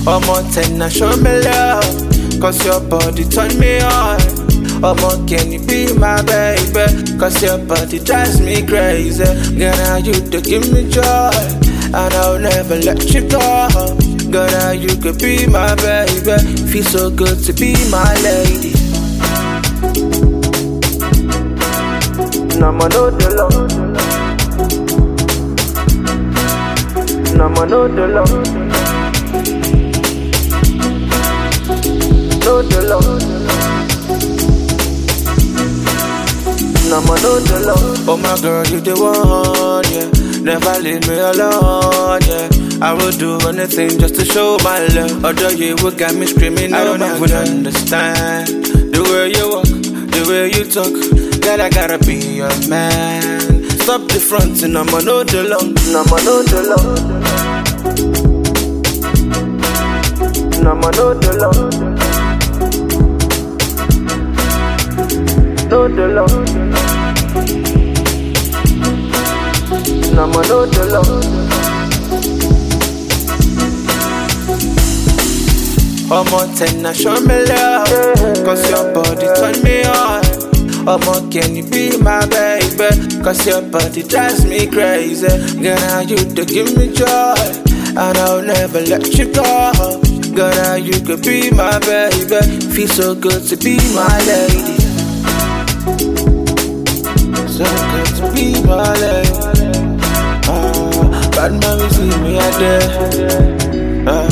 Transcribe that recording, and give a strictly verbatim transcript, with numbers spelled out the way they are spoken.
I'm on ten, now show me love, cause your body turn me on. I'm on, can you be my baby? Cause your body drives me crazy. Girl, now you to give me joy, and I'll never let you go. Girl, now you could be my baby. Feel so good to be my lady. Nama no de love, nama no de love, no de love, nama no de love. Oh my girl, you the one, yeah. Never leave me alone, yeah. I will do anything just to show my love. Although you would got me screaming, I don't even understand the way you walk, the way you talk. Girl, I gotta be your man. Stop the front and I'ma know the long. I'ma know the long. I'ma know the long. Know the long. I'ma know the long. I'm on ten, now show me love, cause your body turn me on. I'm on, can you be my baby? Cause your body drives me crazy. Girl, now you to give me joy, and I'll never let you go. Girl, now you could be my baby. Feel so good to be my lady. So good to be my lady. Uh, bad man, see me out there. Uh,